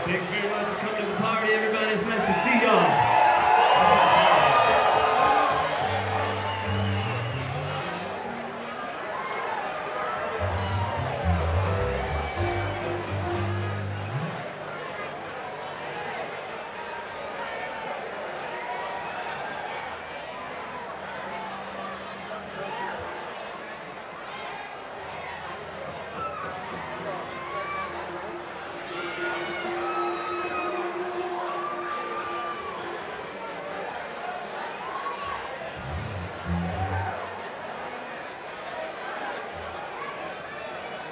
Thanks very much for coming to the party, everybody. It's nice to see y'all.